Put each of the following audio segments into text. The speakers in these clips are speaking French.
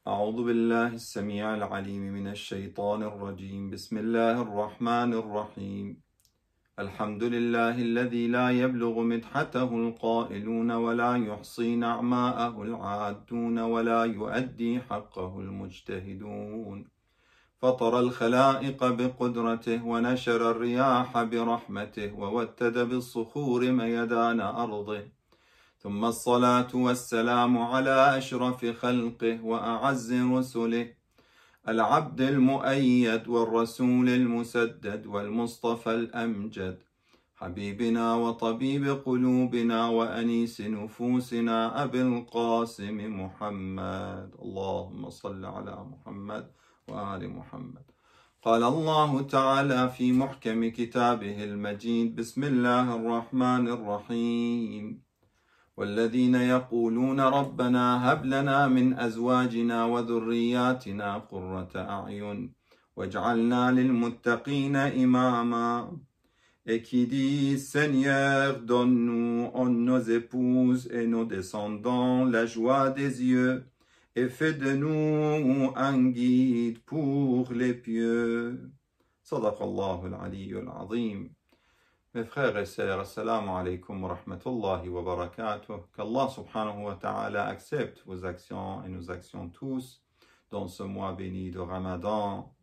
أعوذ بالله السميع العليم من الشيطان الرجيم بسم الله الرحمن الرحيم الحمد لله الذي لا يبلغ مدحته القائلون ولا يحصي نعماءه العادون ولا يؤدي حقه المجتهدون فطر الخلائق بقدرته ونشر الرياح برحمته ووتد بالصخور ميدان أرضه ثم الصلاة والسلام على أشرف خلقه وأعز رسله العبد المؤيد والرسول المسدد والمصطفى الأمجد حبيبنا وطبيب قلوبنا وأنيس نفوسنا أبي القاسم محمد اللهم صل على محمد وآل محمد قال الله تعالى في محكم كتابه المجيد بسم الله الرحمن الرحيم والذين يقولون ربنا هب لنا من أزواجنا وذرياتنا قرة أعين واجعلنا للمتقين إماما. Et qui dit, Seigneur, donne-nous en nos épouses et nos descendants la joie des yeux et fais de nous un guide pour les pieux. Sadaqallahu al-Ali al-Azim. Mes frères et sœurs, assalamu alaikum wa rahmatullahi wa barakatuh. Qu'Allah subhanahu wa ta'ala accepte vos actions et nos actions tous dans ce mois béni de Ramadan.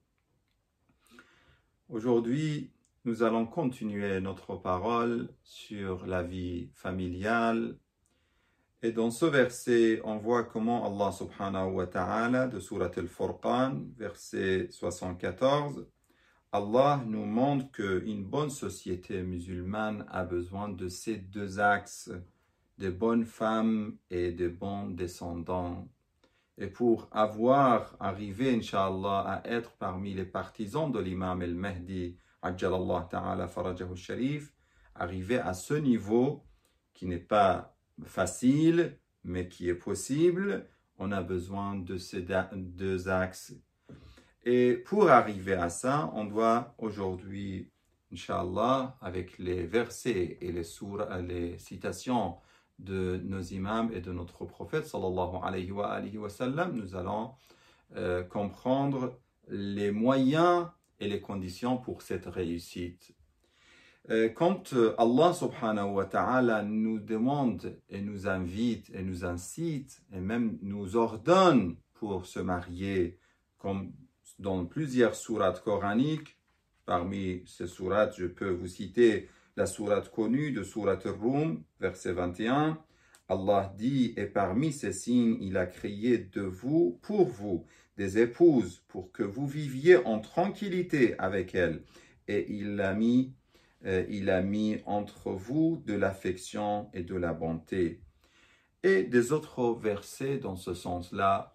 Aujourd'hui, nous allons continuer notre parole sur la vie familiale. Et dans ce verset, on voit comment Allah subhanahu wa ta'ala, de Surat al-Furqan, verset 74, Allah nous montre qu'une bonne société musulmane a besoin de ces deux axes, de bonnes femmes et de bons descendants. Et pour arriver, Inch'Allah, à être parmi les partisans de l'imam al-Mahdi, Ajjalallah ta'ala farajahu sharif, arriver à ce niveau qui n'est pas facile, mais qui est possible, on a besoin de ces deux axes. Et pour arriver à ça, on doit aujourd'hui, Inch'Allah, avec les versets et les citations de nos imams et de notre prophète, sallallahu alayhi wa sallam, nous allons comprendre les moyens et les conditions pour cette réussite. Quand Allah subhanahu wa ta'ala nous demande et nous invite et nous incite et même nous ordonne pour se marier, comme dans plusieurs sourates coraniques, parmi ces sourates, je peux vous citer la sourate connue de sourate Rum, verset 21. Allah dit, et parmi ces signes, il a créé de vous, pour vous, des épouses, pour que vous viviez en tranquillité avec elles. Et il a mis entre vous de l'affection et de la bonté. Et des autres versets dans ce sens-là,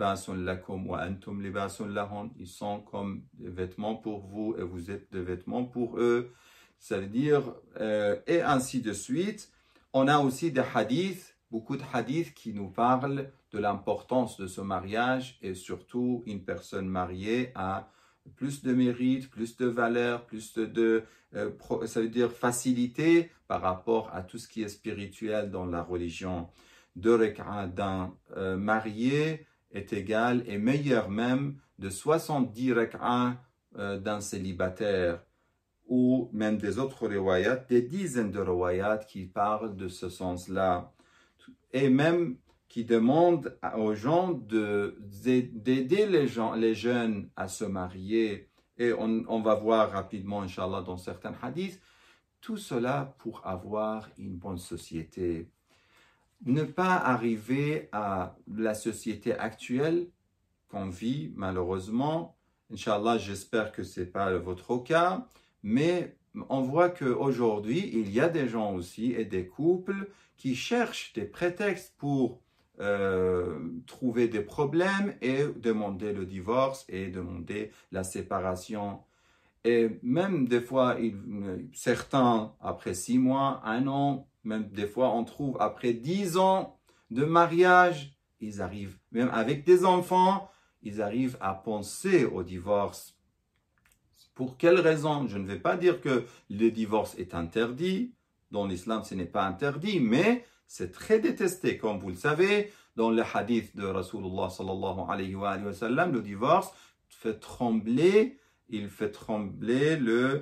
ils sont comme des vêtements pour vous et vous êtes des vêtements pour eux. Ça veut dire, et ainsi de suite. On a aussi des hadiths, beaucoup de hadiths qui nous parlent de l'importance de ce mariage et surtout une personne mariée a plus de mérite, plus de valeur, ça veut dire facilité par rapport à tout ce qui est spirituel dans la religion. 2 rak'a d'un marié est égal et meilleur même de 70 rak'a d'un célibataire, ou même des autres riwayats, des dizaines de riwayats qui parlent de ce sens-là, et même qui demandent aux gens d'aider les jeunes à se marier. Et on va voir rapidement, Inch'Allah, dans certains hadiths, tout cela pour avoir une bonne société. Ne pas arriver à la société actuelle qu'on vit, malheureusement. Inch'Allah, j'espère que ce n'est pas votre cas, mais on voit qu'aujourd'hui, il y a des gens aussi et des couples qui cherchent des prétextes pour trouver des problèmes et demander le divorce et demander la séparation. Et même des fois, certains, après 6 mois, 1 an, même des fois, on trouve après 10 ans de mariage, ils arrivent, même avec des enfants, ils arrivent à penser au divorce. Pour quelle raison? Je ne vais pas dire que le divorce est interdit. Dans l'islam, ce n'est pas interdit, mais c'est très détesté. Comme vous le savez, dans le hadith de Rasulullah sallallahu alayhi wa sallam, le divorce fait trembler, il fait trembler le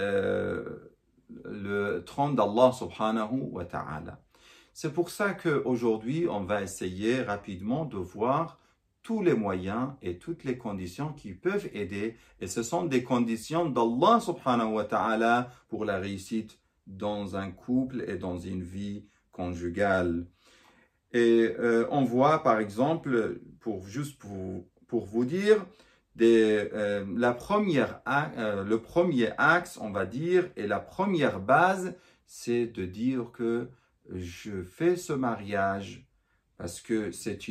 trône d'Allah subhanahu wa ta'ala. C'est pour ça qu'aujourd'hui, on va essayer rapidement de voir tous les moyens et toutes les conditions qui peuvent aider. Et ce sont des conditions d'Allah subhanahu wa ta'ala pour la réussite dans un couple et dans une vie conjugale. Et on voit par exemple, pour vous dire, le premier axe, on va dire, et la première base, c'est de dire que je fais ce mariage parce que c'est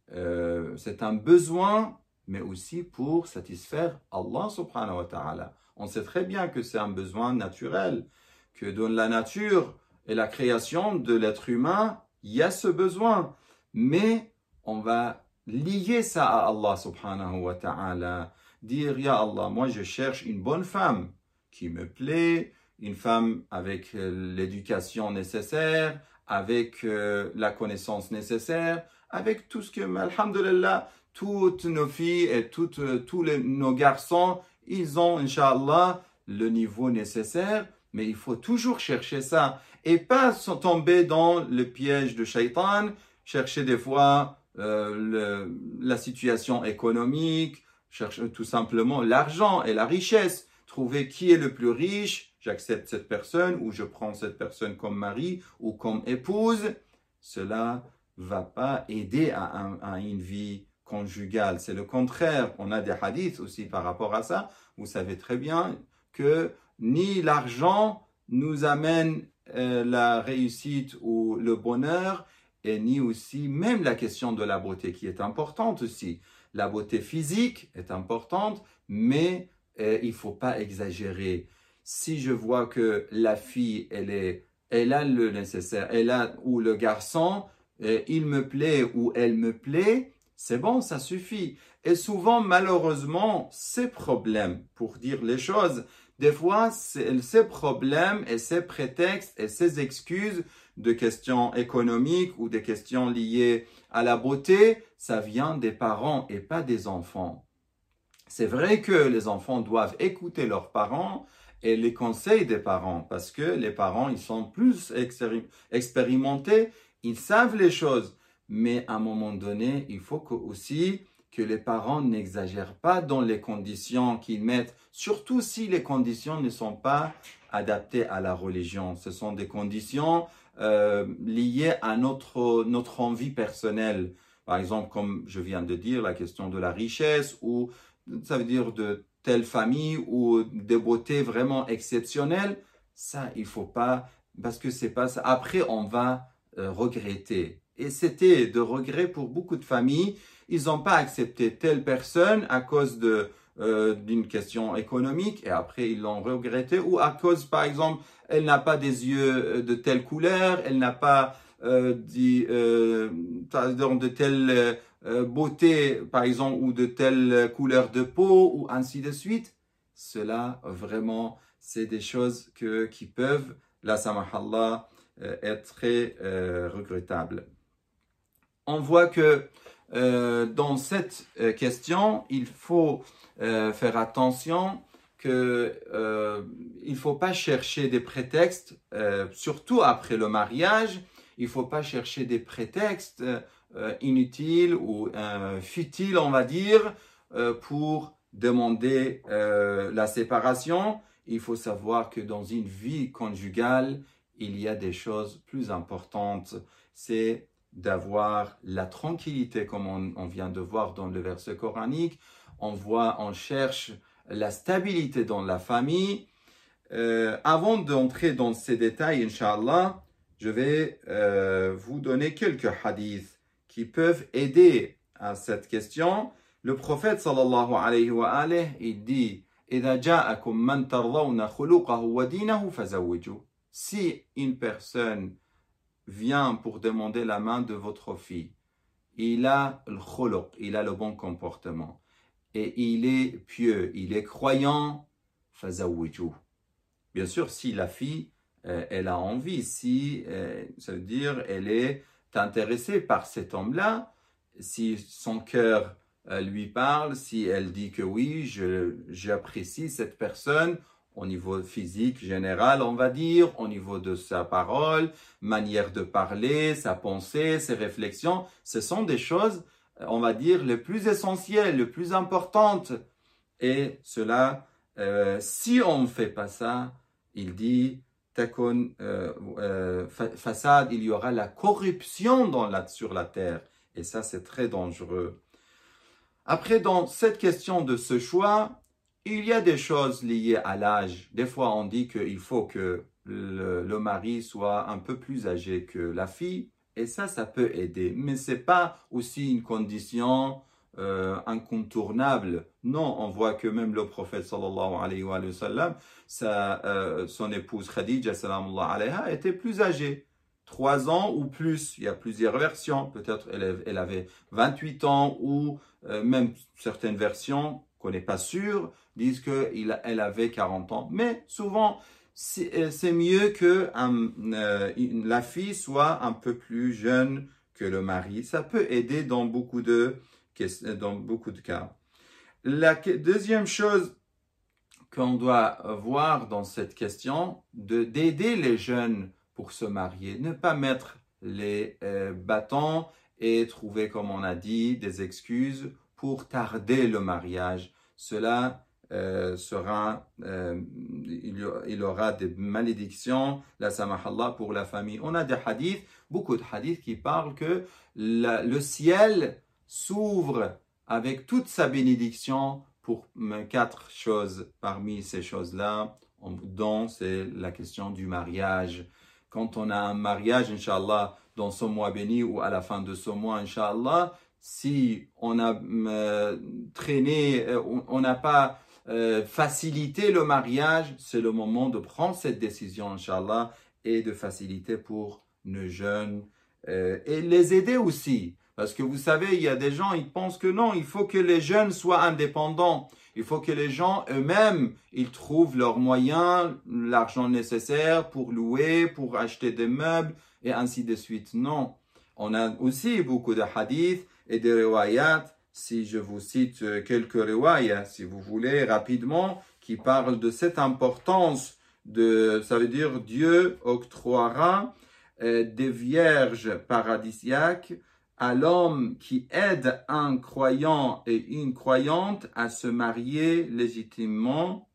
un besoin, mais aussi pour satisfaire Allah subhanahu wa ta'ala. On sait très bien que c'est un besoin naturel, que dans la nature et la création de l'être humain, il y a ce besoin. Mais on va lier ça à Allah subhanahu wa ta'ala. Dire, Ya Allah, moi je cherche une bonne femme qui me plaît, une femme avec l'éducation nécessaire, avec la connaissance nécessaire, avec tout ce que, alhamdulillah, toutes nos filles et tous nos garçons, ils ont, Inch'Allah, le niveau nécessaire, mais il faut toujours chercher ça et pas tomber dans le piège de Shaitan, chercher des fois la situation économique, chercher tout simplement l'argent et la richesse, trouver qui est le plus riche, j'accepte cette personne ou je prends cette personne comme mari ou comme épouse. Cela va pas aider à une vie conjugale. C'est le contraire. On a des hadiths aussi par rapport à ça. Vous savez très bien que ni l'argent nous amène la réussite ou le bonheur, et ni aussi même la question de la beauté qui est importante aussi. La beauté physique est importante, mais il faut pas exagérer. Si je vois que la fille, elle a le nécessaire, ou le garçon, il me plaît ou elle me plaît, c'est bon, ça suffit. Et souvent, malheureusement, ces problèmes, pour dire les choses, des fois, ces problèmes et ces prétextes et ces excuses de questions économiques ou des questions liées à la beauté, ça vient des parents et pas des enfants. C'est vrai que les enfants doivent écouter leurs parents et les conseils des parents parce que les parents, ils sont plus expérimentés, ils savent les choses. Mais à un moment donné, il faut aussi que les parents n'exagèrent pas dans les conditions qu'ils mettent, surtout si les conditions ne sont pas adaptées à la religion. Ce sont des conditions liées à notre envie personnelle. Par exemple, comme je viens de dire, la question de la richesse ou ça veut dire de telle famille ou des beautés vraiment exceptionnelles. Ça, il faut pas, parce que c'est pas ça. Après, on va regretter. Et c'était de regret pour beaucoup de familles. Ils n'ont pas accepté telle personne à cause d'une question économique et après ils l'ont regretté ou à cause, par exemple, elle n'a pas des yeux de telle couleur, elle n'a pas de telle beauté, par exemple, ou de telle couleur de peau ou ainsi de suite. Cela, vraiment, c'est des choses qui peuvent, la samahallah, être très regrettables. On voit que dans cette question, il faut faire attention qu'il ne faut pas chercher des prétextes, surtout après le mariage, il ne faut pas chercher des prétextes inutiles ou futiles, on va dire, pour demander la séparation. Il faut savoir que dans une vie conjugale, il y a des choses plus importantes. C'est d'avoir la tranquillité, comme on vient de voir dans le verset coranique. On cherche la stabilité dans la famille. Avant d'entrer dans ces détails, Inch'Allah, je vais vous donner quelques hadiths qui peuvent aider à cette question. Le prophète sallallahu alayhi wa alayhi, il dit إِذَا جَاءَكُمْ مَنْ تَرْضَوْنَ خُلُقَهُ وَدِينَهُ فَزَوِّجُوهُ. Si une personne vient pour demander la main de votre fille, il a le khuluq, il a le bon comportement, et il est pieux, il est croyant, فَزَوِّجُوهُ. Bien sûr, si la fille, elle a envie, si, ça veut dire, elle est intéressée par cet homme-là, si son cœur lui parle, si elle dit que oui, j'apprécie cette personne au niveau physique général, on va dire, au niveau de sa parole, manière de parler, sa pensée, ses réflexions, ce sont des choses, on va dire, les plus essentielles, les plus importantes. Et cela, si on ne fait pas ça, il dit, façade, il y aura la corruption sur la terre. Et ça, c'est très dangereux. Après, dans cette question de ce choix, il y a des choses liées à l'âge. Des fois, on dit qu'il faut que le mari soit un peu plus âgé que la fille. Et ça peut aider. Mais ce n'est pas aussi une condition incontournable. Non, on voit que même le prophète sallallahu alayhi wa sallam, son épouse Khadija sallallahu alayha était plus âgée. 3 ans ou plus, il y a plusieurs versions. Peut-être elle avait 28 ans ou même certaines versions, qu'on n'est pas sûr, disent qu'elle avait 40 ans. Mais souvent, c'est mieux que la fille soit un peu plus jeune que le mari. Ça peut aider dans beaucoup de cas. La deuxième chose qu'on doit voir dans cette question, d'aider les jeunes pour se marier, ne pas mettre les bâtons et trouver, comme on a dit, des excuses pour tarder le mariage. Cela il aura des malédictions, la samahallah, pour la famille. On a des hadiths, beaucoup de hadiths qui parlent que le ciel s'ouvre avec toute sa bénédiction pour 4 choses. Parmi ces choses-là, dont c'est la question du mariage. Quand on a un mariage, Inch'Allah, dans ce mois béni ou à la fin de ce mois, Inch'Allah, si on a traîné, on n'a pas facilité le mariage, c'est le moment de prendre cette décision, Inch'Allah, et de faciliter pour nos jeunes et les aider aussi. Parce que vous savez, il y a des gens, ils pensent que non, il faut que les jeunes soient indépendants. Il faut que les gens eux-mêmes, ils trouvent leurs moyens, l'argent nécessaire pour louer, pour acheter des meubles, et ainsi de suite. Non. On a aussi beaucoup de hadiths et de riwayat, si je vous cite quelques riwayat, si vous voulez, rapidement, qui parlent de cette importance ça veut dire Dieu octroiera des vierges paradisiaques à l'homme qui aide un croyant et une croyante à se marier légitimement,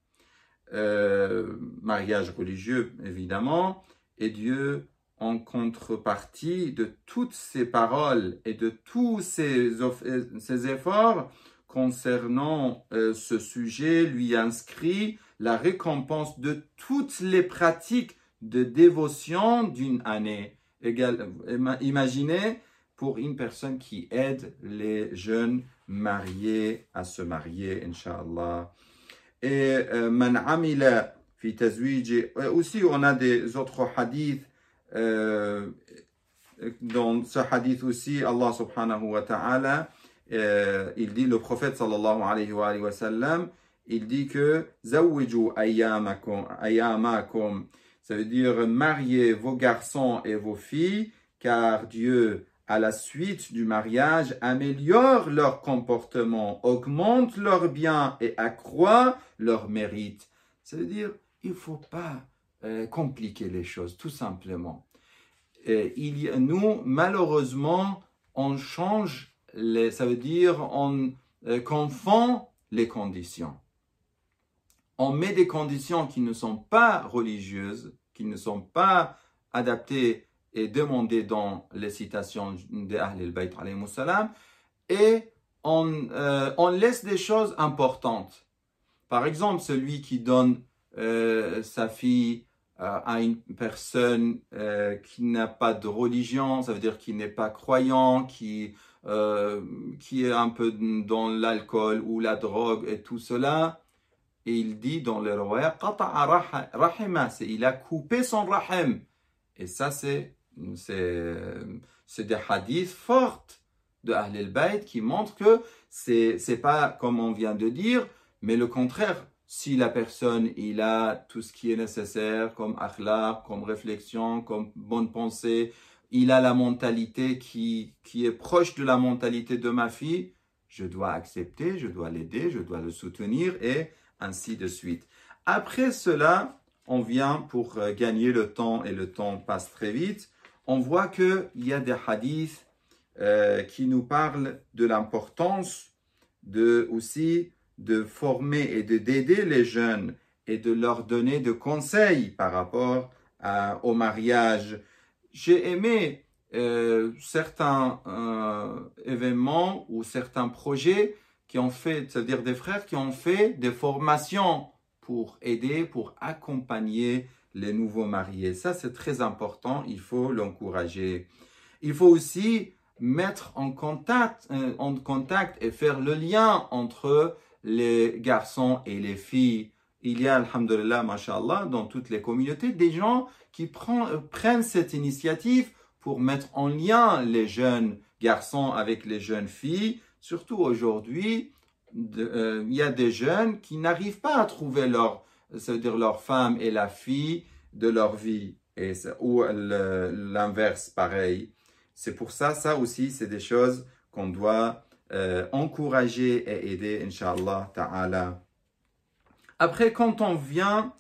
mariage religieux évidemment, et Dieu, en contrepartie de toutes ces paroles et de tous ces efforts concernant ce sujet, lui inscrit la récompense de toutes les pratiques de dévotion d'une année. Imaginez, pour une personne qui aide les jeunes mariés à se marier, Inch'Allah. Et man amila fi tazwiji. Aussi, on a des autres hadiths. Dans ce hadith aussi, Allah subhanahu wa ta'ala, il dit, le prophète sallallahu alayhi wa sallam, il dit que zawwiju ayyamakum, ça veut dire mariez vos garçons et vos filles, car Dieu, à la suite du mariage, améliore leur comportement, augmente leurs biens et accroît leur mérite. Ça veut dire, il ne faut pas compliquer les choses, tout simplement. Nous, malheureusement, on change, ça veut dire, on confond les conditions. On met des conditions qui ne sont pas religieuses, qui ne sont pas adaptées et demandées dans les citations de Ahl al-Bayt alayhi salam, et on laisse des choses importantes. Par exemple, celui qui donne sa fille à une personne qui n'a pas de religion, ça veut dire qui n'est pas croyant, qui est un peu dans l'alcool ou la drogue et tout cela, et il dit dans le riwaya, il a coupé son rahim. Et ça, c'est des hadiths forts de Ahl al-Bayt qui montrent que c'est pas comme on vient de dire, mais le contraire. Si la personne, il a tout ce qui est nécessaire comme akhlaq, comme réflexion, comme bonne pensée, il a la mentalité qui est proche de la mentalité de ma fille, je dois accepter, je dois l'aider, je dois le soutenir et ainsi de suite. Après cela, on vient pour gagner le temps et le temps passe très vite. On voit qu'il y a des hadiths qui nous parlent de l'importance aussi de former et d'aider les jeunes et de leur donner des conseils par rapport au mariage. J'ai aimé certains événements ou certains projets qui ont fait, c'est-à-dire des frères qui ont fait des formations pour aider, pour accompagner les nouveaux mariés. Ça, c'est très important, il faut l'encourager. Il faut aussi mettre en contact et faire le lien entre les garçons et les filles. Il y a, alhamdulillah, mashallah, dans toutes les communautés, des gens qui prennent cette initiative pour mettre en lien les jeunes garçons avec les jeunes filles. Surtout aujourd'hui, il y a des jeunes qui n'arrivent pas à trouver leur femme et la fille de leur vie, ou l'inverse, pareil. C'est pour ça, ça aussi, c'est des choses qu'on doit encourager et aider, Inch'Allah Ta'ala. Après, quand on vient,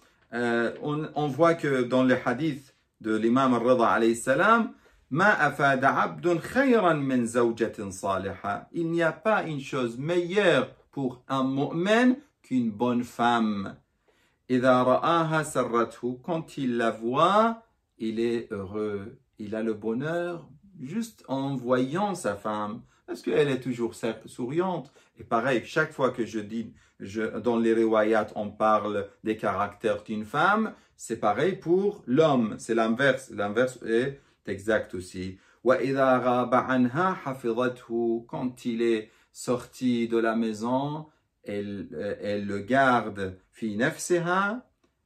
on voit que dans les hadiths de l'imam al-Rida alayhi salam, Ma afada abdun khayran min zawjatin salihah. Il n'y a pas une chose meilleure pour un mu'min qu'une bonne femme. Idha ra'aha sarrathu. Quand il la voit, il est heureux. Il a le bonheur juste en voyant sa femme. Parce qu'elle est toujours souriante. Et pareil, chaque fois que je dis, dans les riwayat, on parle des caractères d'une femme, c'est pareil pour l'homme. C'est l'inverse. L'inverse est exact aussi. وَإِذَا غَابَ عَنْهَا حَفِظَتْهُ. Quand il est sorti de la maison, elle le garde في نفسها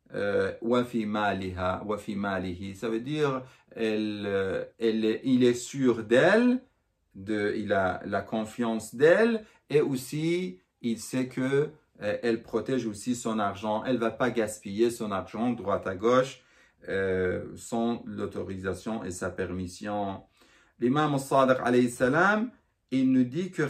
وفي مالها وفي ماله. Ça veut dire il est sûr d'elle, il a la confiance d'elle, et aussi il sait que elle protège aussi son argent. Elle va pas gaspiller son argent droite à gauche sans l'autorisation et sa permission. L'imam al-Sadiq alayhi salam, il nous dit que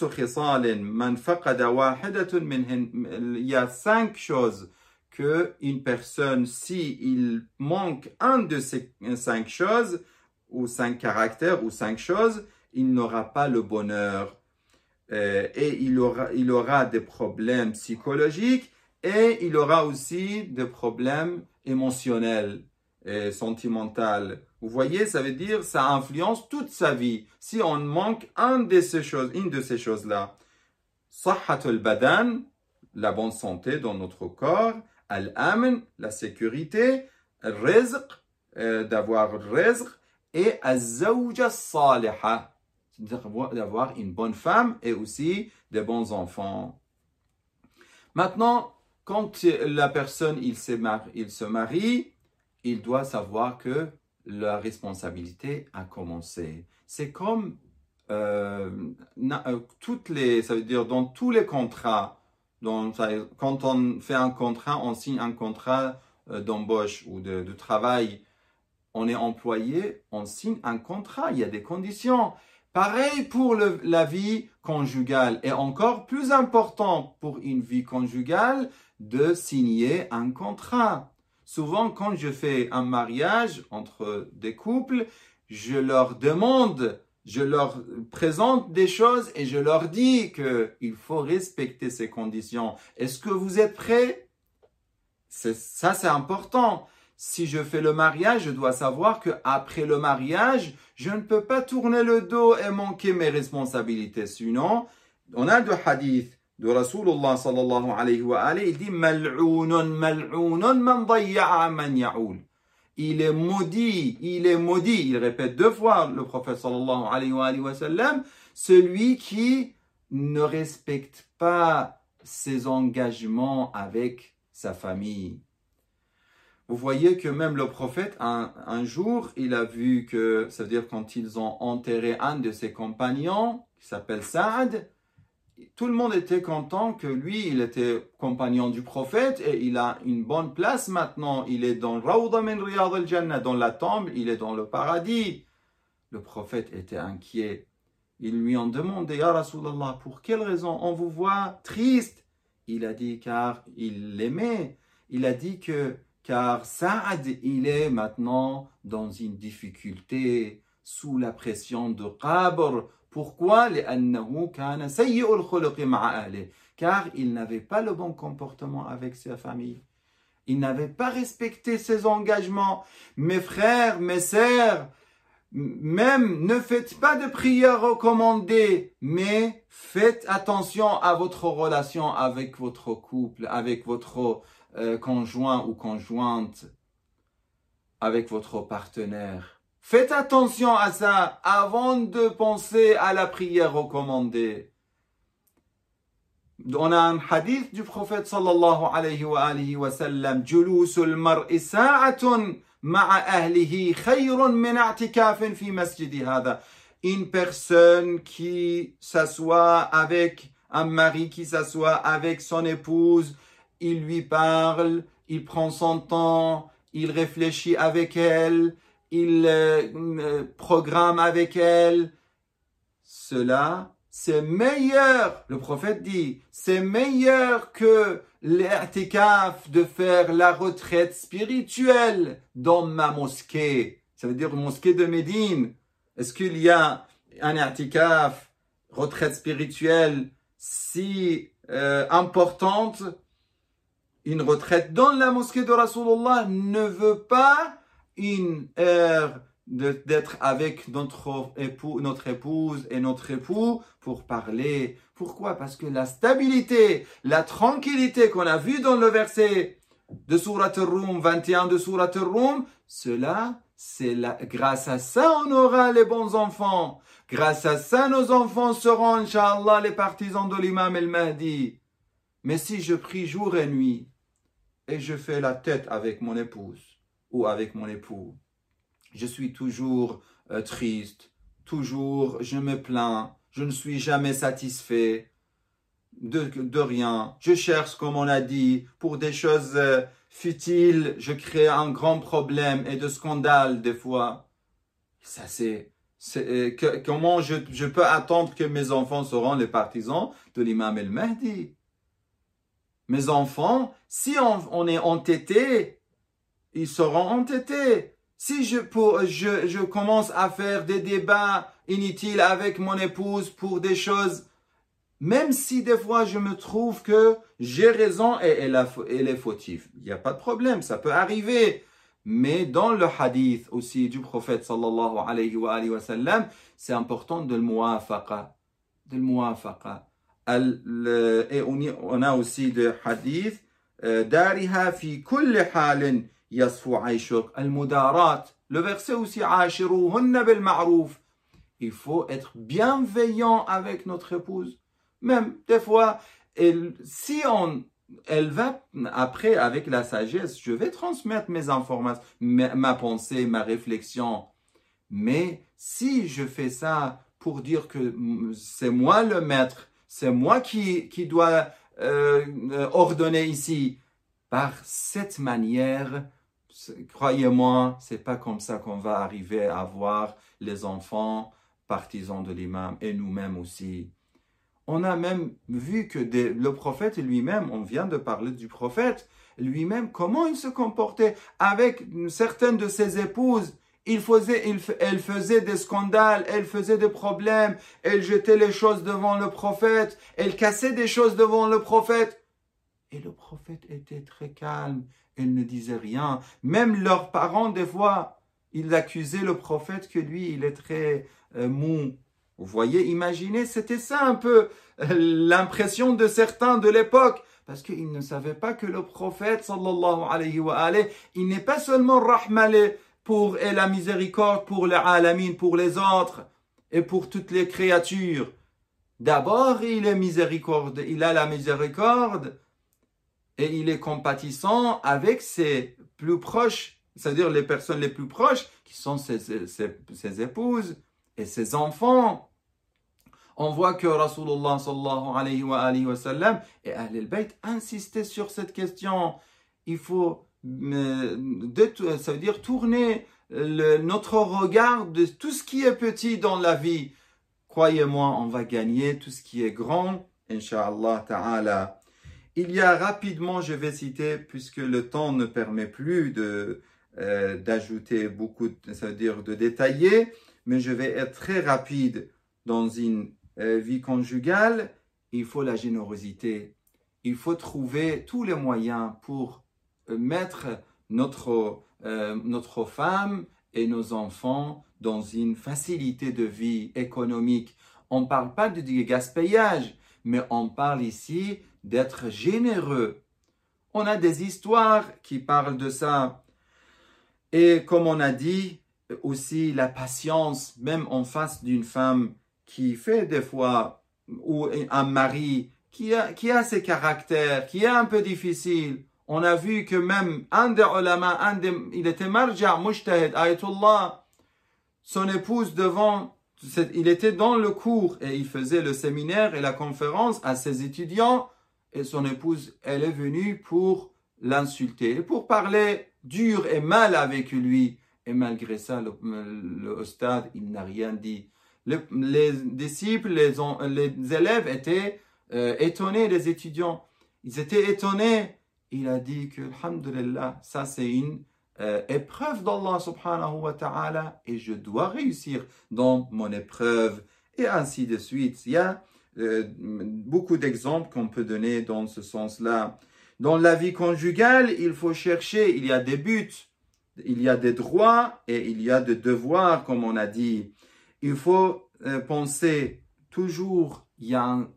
il y a 5 choses que une personne, si il manque un de ces 5 choses, ou 5 caractères, ou 5 choses, il n'aura pas le bonheur. Et il aura des problèmes psychologiques, et il aura aussi des problèmes émotionnels et sentimentaux. Vous voyez, ça veut dire ça influence toute sa vie. Si on manque une de ces choses-là, Sahhatul badan, la bonne santé dans notre corps, Al-Amn, la sécurité, Rizq, d'avoir Rizq, et Al-Zawja Salihah, d'avoir une bonne femme et aussi des bons enfants. Maintenant, quand la personne il se marie, il doit savoir que la responsabilité a commencé. C'est comme ça veut dire dans tous les contrats, quand on fait un contrat, on signe un contrat d'embauche ou de travail, on est employé, on signe un contrat, il y a des conditions. Pareil pour la vie conjugale, et encore plus important pour une vie conjugale de signer un contrat. Souvent, quand je fais un mariage entre des couples, je leur présente des choses et je leur dis qu'il faut respecter ces conditions. Est-ce que vous êtes prêts? Ça, c'est important. Si je fais le mariage, je dois savoir qu'après le mariage, je ne peux pas tourner le dos et manquer mes responsabilités. Sinon, on a deux hadiths de Rasulullah sallallahu alayhi wa alayhi, il dit mal'ounun man dayya'a man ya'oul. Il est maudit, il répète 2 fois le prophète sallallahu alayhi wa sallam, celui qui ne respecte pas ses engagements avec sa famille. Vous voyez que même le prophète, un jour, il a vu que, ça veut dire quand ils ont enterré un de ses compagnons, qui s'appelle Saad, tout le monde était content que lui, il était compagnon du prophète et il a une bonne place maintenant. Il est dans Rawda min Riyad al-Jannah, dans la tombe, il est dans le paradis. Le prophète était inquiet. Ils lui ont demandé, Ya Rasulallah, pour quelle raison on vous voit triste? Il a dit, car il l'aimait. Il a dit que, car Saad, il est maintenant dans une difficulté, sous la pression de Qabr. Pourquoi? Car il n'avait pas le bon comportement avec sa famille. Il n'avait pas respecté ses engagements. Mes frères, mes sœurs, même ne faites pas de prières recommandées, mais faites attention à votre relation avec votre couple, avec votre conjoint ou conjointe, avec votre partenaire. Faites attention à ça avant de penser à la prière recommandée. On a un hadith du prophète sallallahu alayhi wa sallam, Julusul mar'i sa'atun ma'a ahlihi khayrun min i'tikafin fi masjidi hada. Une personne qui s'assoit avec un mari qui s'assoit avec son épouse, il lui parle, il prend son temps, il réfléchit avec elle, il programme avec elle. Cela, c'est meilleur, le prophète dit, c'est meilleur que l'i'tikaf, de faire la retraite spirituelle dans ma mosquée. Ça veut dire mosquée de Médine. Est-ce qu'il y a un i'tikaf, retraite spirituelle, si importante? Une retraite dans la mosquée de Rasulullah ne veut pas une heure d'être avec notre épouse et notre époux pour parler. Pourquoi? Parce que la stabilité, la tranquillité qu'on a vue dans le verset de Surat Ar-Rum, 21 de Surat Ar-Rum, cela, grâce à ça, on aura les bons enfants. Grâce à ça, nos enfants seront, Inch'Allah, les partisans de l'imam el-Mahdi. Mais si je prie jour et nuit, et je fais la tête avec mon épouse ou avec mon époux, je suis toujours triste, toujours je me plains, je ne suis jamais satisfait de rien. Je cherche, comme on a dit, pour des choses futiles, je crée un grand problème et de scandale des fois. Ça comment je peux attendre que mes enfants seront les partisans de l'imam el-Mahdi? Mes enfants, si on est entêté, ils seront entêtés. Si je commence à faire des débats inutiles avec mon épouse pour des choses, même si des fois je me trouve que j'ai raison et elle est fautive, il n'y a pas de problème, ça peut arriver. Mais dans le hadith aussi du prophète sallallahu alayhi wa sallam, c'est important de le muafaqa. Et on a aussi le hadith Dariha fi kulli halin yasfu aishuk al-mudarat. Le verset aussi Ashiruhunna bil ma'ruf. Il faut être bienveillant avec notre épouse. Même des fois, elle va après avec la sagesse, je vais transmettre mes informations, ma pensée, ma réflexion. Mais si je fais ça pour dire que c'est moi le maître, c'est moi qui dois ordonner ici, par cette manière, croyez-moi, c'est pas comme ça qu'on va arriver à voir les enfants partisans de l'imam et nous-mêmes aussi. On a même vu que le prophète lui-même, on vient de parler du prophète, lui-même, comment il se comportait avec certaines de ses épouses. Elle faisait des scandales, elle faisait des problèmes, elle jetait les choses devant le prophète, elle cassait des choses devant le prophète. Et le prophète était très calme, il ne disait rien. Même leurs parents, des fois, ils accusaient le prophète que lui, il est très mou. Vous voyez, imaginez, c'était ça un peu l'impression de certains de l'époque. Parce qu'ils ne savaient pas que le prophète, sallallahu alayhi wa alayhi, il n'est pas seulement rahmalé et la miséricorde pour les alamin, pour les autres et pour toutes les créatures. D'abord, il est miséricorde, il a la miséricorde et il est compatissant avec ses plus proches, c'est-à-dire les personnes les plus proches qui sont ses épouses et ses enfants. On voit que Rasulullah sallallahu alayhi wa sallam et Ahl al-Bayt insistaient sur cette question. Il faut, ça veut dire tourner notre regard de tout ce qui est petit dans la vie. Croyez-moi, on va gagner tout ce qui est grand, Inch'Allah ta'ala. Il y a rapidement, je vais citer, puisque le temps ne permet plus d'ajouter beaucoup, ça veut dire de détailler, mais je vais être très rapide. Dans une vie conjugale, il faut la générosité. Il faut trouver tous les moyens pour mettre notre femme et nos enfants dans une facilité de vie économique. On ne parle pas de gaspillage, mais on parle ici d'être généreux. On a des histoires qui parlent de ça. Et comme on a dit, aussi la patience, même en face d'une femme qui fait des fois, ou un mari qui a ses caractères, qui est un peu difficile. On a vu que même un des ulama, il était marja, mujtahid, ayatullah, son épouse il était dans le cours et il faisait le séminaire et la conférence à ses étudiants et son épouse, elle est venue pour l'insulter, pour parler dur et mal avec lui. Et malgré ça, le stade, il n'a rien dit. Les disciples, les élèves étaient étonnés, les étudiants. Ils étaient étonnés. Il a dit que, alhamdulillah, ça c'est une épreuve d'Allah subhanahu wa ta'ala et je dois réussir dans mon épreuve et ainsi de suite. Il y a beaucoup d'exemples qu'on peut donner dans ce sens-là. Dans la vie conjugale, il faut chercher, il y a des buts, il y a des droits et il y a des devoirs, comme on a dit. Il faut penser toujours, il y a un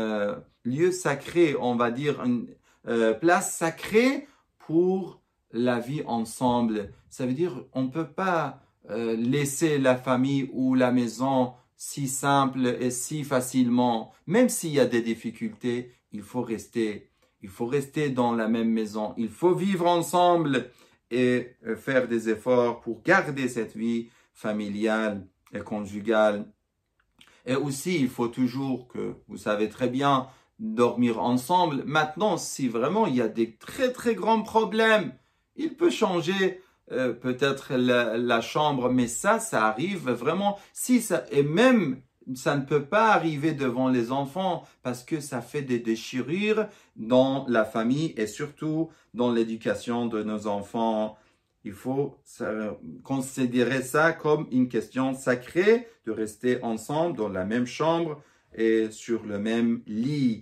lieu sacré, on va dire une place sacrée pour la vie ensemble. Ça veut dire on ne peut pas laisser la famille ou la maison si simple et si facilement. Même s'il y a des difficultés, il faut rester. Il faut rester dans la même maison. Il faut vivre ensemble et faire des efforts pour garder cette vie familiale et conjugale. Et aussi, il faut toujours que, vous savez très bien, dormir ensemble. Maintenant, si vraiment il y a des très très grands problèmes, il peut changer peut-être la chambre, mais ça arrive vraiment. Et même, ça ne peut pas arriver devant les enfants parce que ça fait des déchirures dans la famille et surtout dans l'éducation de nos enfants. Il faut considérer ça comme une question sacrée de rester ensemble dans la même chambre et sur le même lit.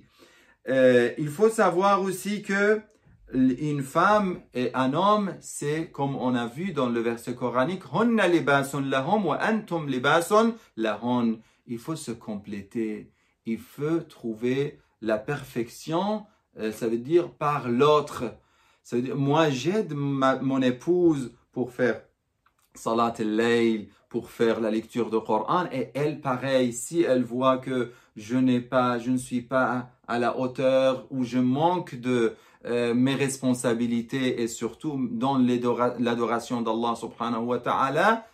Il faut savoir aussi que une femme et un homme, c'est comme on a vu dans le verset coranique, Hunna libasun lahum wa antum libasun lahun. Il faut se compléter. Il faut trouver la perfection, ça veut dire par l'autre. Ça veut dire, moi j'aide mon épouse pour faire salat al-layl, pour faire la lecture du Coran, et elle, pareil, si elle voit que je ne suis pas à la hauteur ou je manque de mes responsabilités et surtout dans l'adoration d'Allah subhanahu wa ta'ala,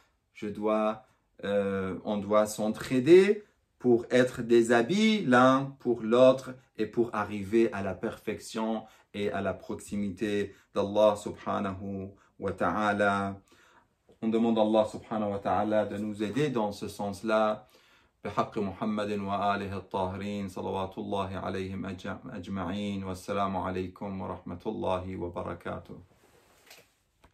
on doit s'entraider pour être des habits l'un pour l'autre et pour arriver à la perfection et à la proximité d'Allah subhanahu wa ta'ala. On demande à Allah subhanahu wa ta'ala de nous aider dans ce sens-là. بحق محمد وآله الطاهرين صلوات الله عليهم أجمعين والسلام عليكم ورحمة الله وبركاته.